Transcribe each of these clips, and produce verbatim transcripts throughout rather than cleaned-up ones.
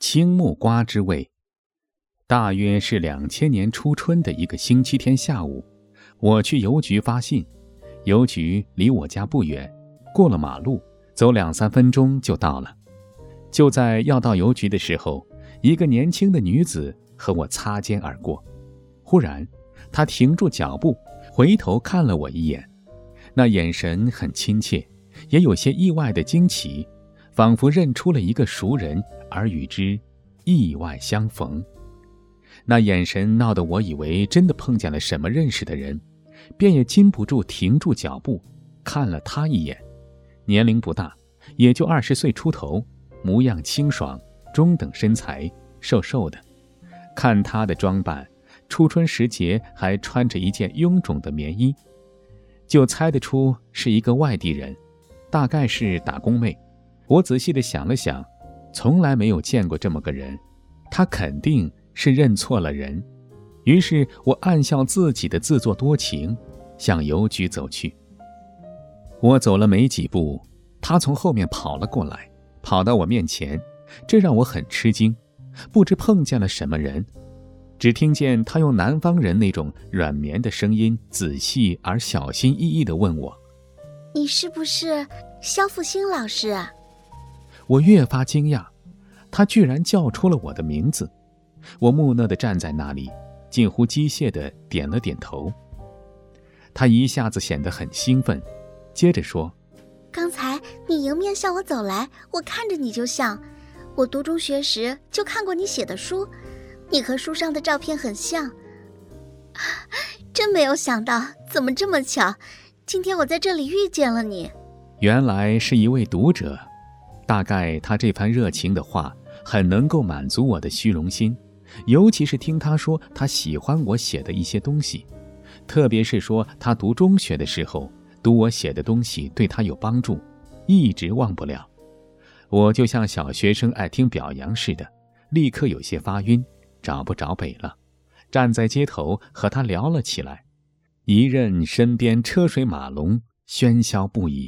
青木瓜之味。大约是两千年初春的一个星期天下午，我去邮局发信。邮局离我家不远，过了马路，走两三分钟就到了。就在要到邮局的时候，一个年轻的女子和我擦肩而过。忽然，她停住脚步，回头看了我一眼，那眼神很亲切，也有些意外的惊奇，仿佛认出了一个熟人，而与之意外相逢。那眼神闹得我以为真的碰见了什么认识的人，便也禁不住停住脚步，看了他一眼。年龄不大，也就二十岁出头，模样清爽，中等身材，瘦瘦的。看他的装扮，初春时节还穿着一件臃肿的棉衣，就猜得出是一个外地人，大概是打工妹。我仔细地想了想，从来没有见过这么个人，他肯定是认错了人。于是我暗笑自己的自作多情，向邮局走去。我走了没几步，他从后面跑了过来，跑到我面前，这让我很吃惊，不知碰见了什么人。只听见他用南方人那种软绵的声音，仔细而小心翼翼地问我： 你是不是肖复兴老师啊？ 我越发惊讶，他居然叫出了我的名字。我木讷地站在那里，近乎机械地点了点头。他一下子显得很兴奋，接着说： 刚才你迎面向我走来，我看着你就像，我读中学时就看过你写的书，你和书上的照片很像。真没有想到，怎么这么巧，今天我在这里遇见了你。 原来是一位读者，大概他这番热情的话很能够满足我的虚荣心，尤其是听他说他喜欢我写的一些东西，特别是说他读中学的时候读我写的东西对他有帮助，一直忘不了。我就像小学生爱听表扬似的，立刻有些发晕，找不着北了，站在街头和他聊了起来，一任身边车水马龙，喧嚣不已。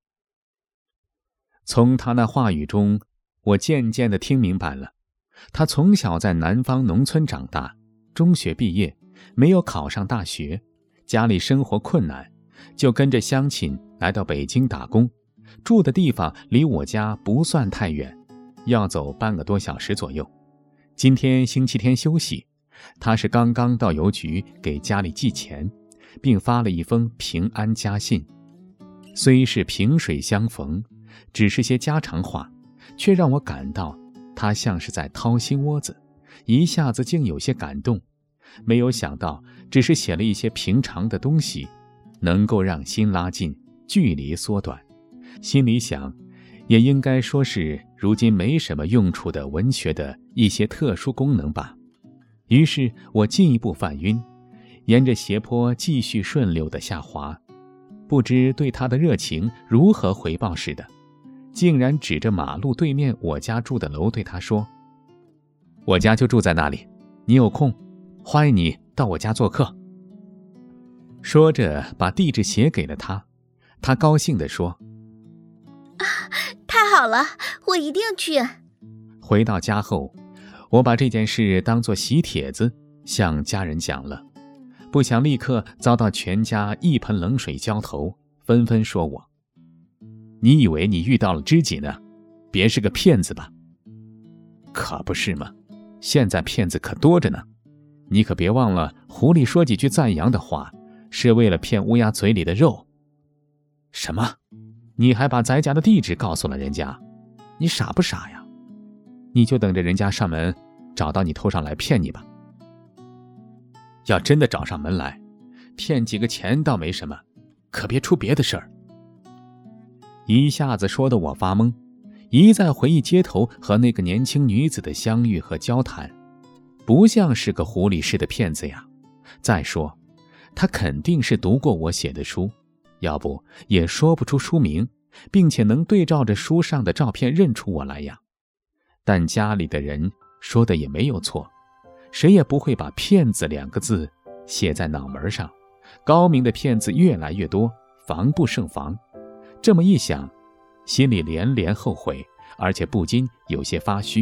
从他那话语中，我渐渐地听明白了，他从小在南方农村长大，中学毕业，没有考上大学，家里生活困难，就跟着乡亲来到北京打工，住的地方离我家不算太远，要走半个多小时左右。今天星期天休息，他是刚刚到邮局给家里寄钱，并发了一封平安家信。虽是萍水相逢，只是些家常话，却让我感到他像是在掏心窝子，一下子竟有些感动。没有想到只是写了一些平常的东西，能够让心拉近，距离缩短。心里想，也应该说是如今没什么用处的文学的一些特殊功能吧。于是我进一步犯晕，沿着斜坡继续顺溜地下滑，不知对他的热情如何回报似的，竟然指着马路对面我家住的楼对他说：我家就住在那里，你有空，欢迎你到我家做客。说着把地址写给了他，他高兴地说： 啊，太好了，我一定去。 回到家后，我把这件事当作喜帖子向家人讲了，不想立刻遭到全家一盆冷水浇头，纷纷说我：你以为你遇到了知己呢？别是个骗子吧？可不是嘛，现在骗子可多着呢。你可别忘了，狐狸说几句赞扬的话，是为了骗乌鸦嘴里的肉。什么？你还把咱家的地址告诉了人家？你傻不傻呀？你就等着人家上门找到你头上来骗你吧。要真的找上门来，骗几个钱倒没什么，可别出别的事儿。一下子说得我发懵，一再回忆街头和那个年轻女子的相遇和交谈，不像是个狐狸似的骗子呀。再说，他肯定是读过我写的书，要不也说不出书名，并且能对照着书上的照片认出我来呀。但家里的人说的也没有错，谁也不会把骗子两个字写在脑门上，高明的骗子越来越多，防不胜防。这么一想，心里连连后悔，而且不禁有些发虚，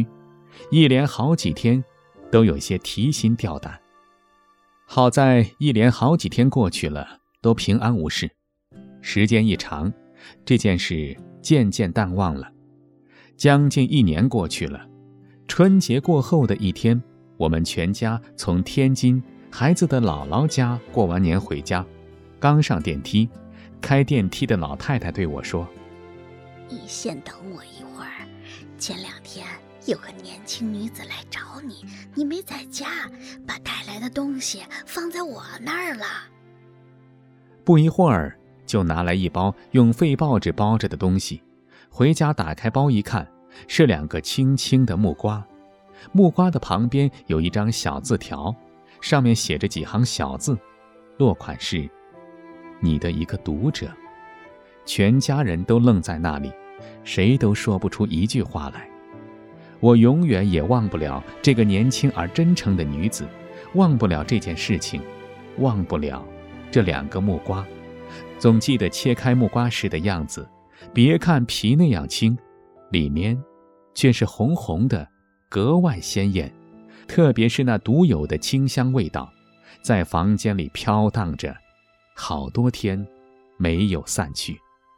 一连好几天都有些提心吊胆。好在一连好几天过去了，都平安无事。时间一长，这件事渐渐淡忘了。将近一年过去了，春节过后的一天，我们全家从天津孩子的姥姥家过完年回家，刚上电梯，开电梯的老太太对我说：“ 你先等我一会儿，前两天有个年轻女子来找你，你没在家，把带来的东西放在我那儿了。” 不一会儿就拿来一包用废报纸包着的东西，回家打开包一看，是两个青青的木瓜。木瓜的旁边有一张小字条，上面写着几行小字，落款是你的一个读者。全家人都愣在那里，谁都说不出一句话来。我永远也忘不了这个年轻而真诚的女子，忘不了这件事情，忘不了这两个木瓜。总记得切开木瓜时的样子，别看皮那样轻，里面却是红红的，格外鲜艳，特别是那独有的清香味道，在房间里飘荡着好多天没有散去。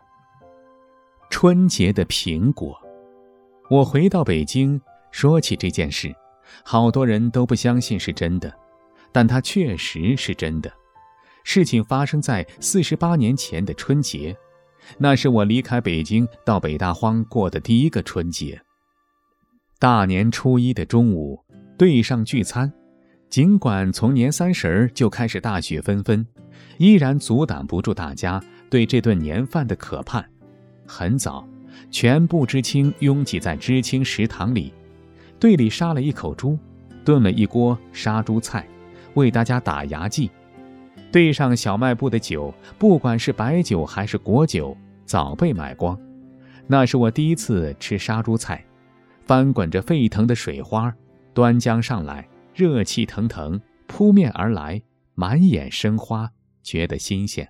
春节的苹果，我回到北京说起这件事，好多人都不相信是真的，但它确实是真的。事情发生在四十八年前的春节，那是我离开北京到北大荒过的第一个春节。大年初一的中午，队上聚餐，尽管从年三十就开始大雪纷纷，依然阻挡不住大家对这顿年饭的渴盼。很早，全部知青拥挤在知青食堂里，队里杀了一口猪，炖了一锅杀猪菜，为大家打牙祭。队上小卖部的酒，不管是白酒还是果酒，早被买光。那是我第一次吃杀猪菜，翻滚着沸腾的水花，端将上来，热气腾腾，扑面而来，满眼生花，觉得新鲜。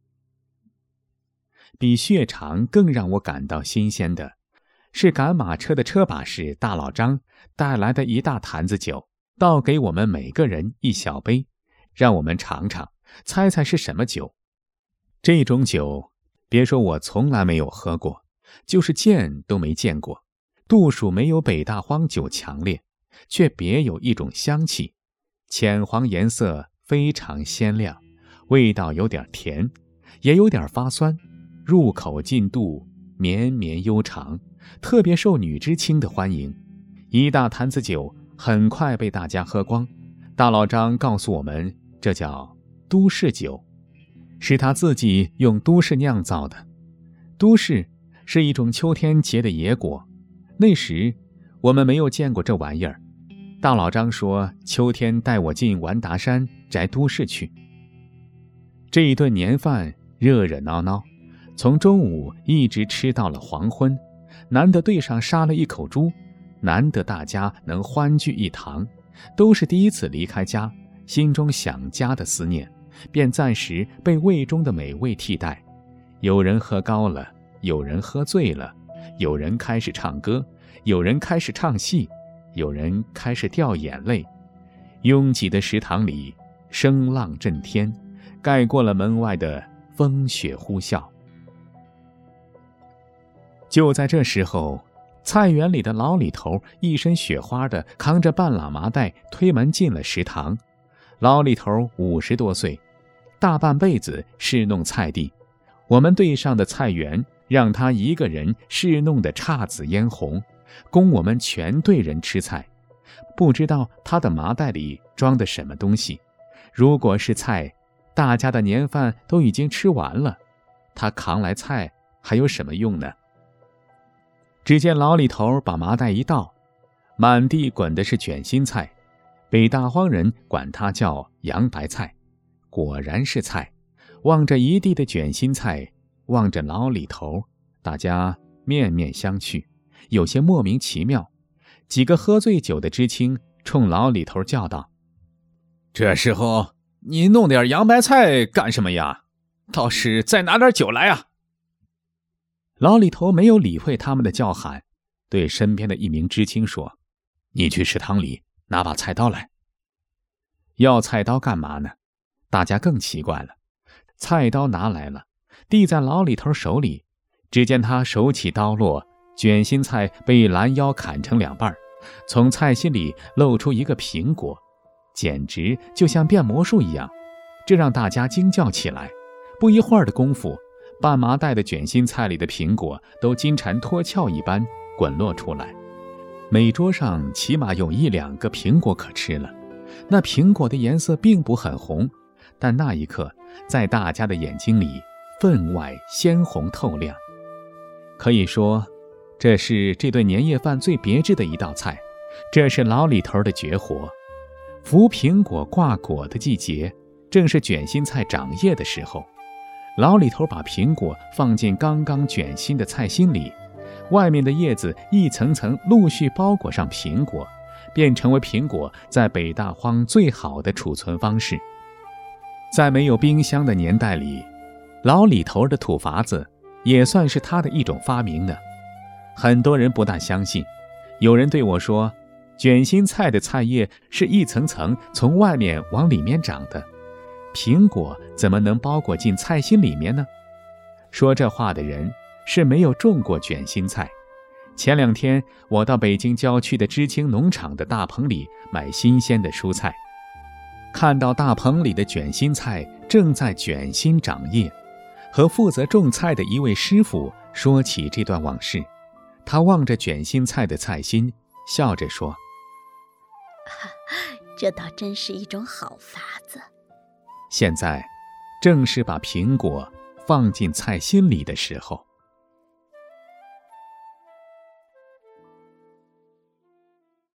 比血肠更让我感到新鲜的，是赶马车的车把式大老张带来的一大坛子酒，倒给我们每个人一小杯，让我们尝尝，猜猜是什么酒。这种酒，别说我从来没有喝过，就是见都没见过。度数没有北大荒酒强烈，却别有一种香气，浅黄颜色，非常鲜亮，味道有点甜，也有点发酸，入口进肚，绵绵悠长，特别受女知青的欢迎。一大坛子酒很快被大家喝光。大老张告诉我们，这叫都市酒，是他自己用都市酿造的。都市是一种秋天结的野果，那时我们没有见过这玩意儿。大老张说秋天带我进完达山摘都市去。这一顿年饭热热闹闹，从中午一直吃到了黄昏，难得队上杀了一口猪，难得大家能欢聚一堂，都是第一次离开家，心中想家的思念，便暂时被胃中的美味替代。有人喝高了，有人喝醉了，有人开始唱歌，有人开始唱戏，有人开始掉眼泪。拥挤的食堂里，声浪震天，盖过了门外的风雪呼啸。就在这时候，菜园里的老李头一身雪花的扛着半拉麻袋推门进了食堂。老李头五十多岁，大半辈子侍弄菜地，我们队上的菜园让他一个人侍弄得姹紫嫣红，供我们全队人吃菜。不知道他的麻袋里装的什么东西，如果是菜，大家的年饭都已经吃完了，他扛来菜还有什么用呢？只见老李头把麻袋一倒，满地滚的是卷心菜，北大荒人管它叫洋白菜，果然是菜。望着一地的卷心菜，望着老李头，大家面面相觑，有些莫名其妙。几个喝醉酒的知青冲老李头叫道：“ 这时候你弄点洋白菜干什么呀？倒是再拿点酒来啊！” 老李头没有理会他们的叫喊，对身边的一名知青说：“ 你去食堂里拿把菜刀来。” 要菜刀干嘛呢？大家更奇怪了。菜刀拿来了，递在老李头手里，只见他手起刀落，卷心菜被拦腰砍成两半，从菜心里露出一个苹果，简直就像变魔术一样，这让大家惊叫起来。不一会儿的功夫，半麻袋的卷心菜里的苹果都金蝉脱壳一般滚落出来，每桌上起码有一两个苹果可吃了。那苹果的颜色并不很红，但那一刻在大家的眼睛里分外鲜红透亮。可以说这是这顿年夜饭最别致的一道菜，这是老李头的绝活。扶苹果挂果的季节，正是卷心菜长叶的时候。老李头把苹果放进刚刚卷心的菜心里，外面的叶子一层层陆续包裹上苹果，便成为苹果在北大荒最好的储存方式。在没有冰箱的年代里，老李头的土法子也算是他的一种发明呢。很多人不大相信，有人对我说，卷心菜的菜叶是一层层从外面往里面长的，苹果怎么能包裹进菜心里面呢？说这话的人是没有种过卷心菜。前两天我到北京郊区的知青农场的大棚里买新鲜的蔬菜，看到大棚里的卷心菜正在卷心长叶，和负责种菜的一位师傅说起这段往事。他望着卷心菜的菜心，笑着说：“ 这倒真是一种好法子。” 现在正是把苹果放进菜心里的时候。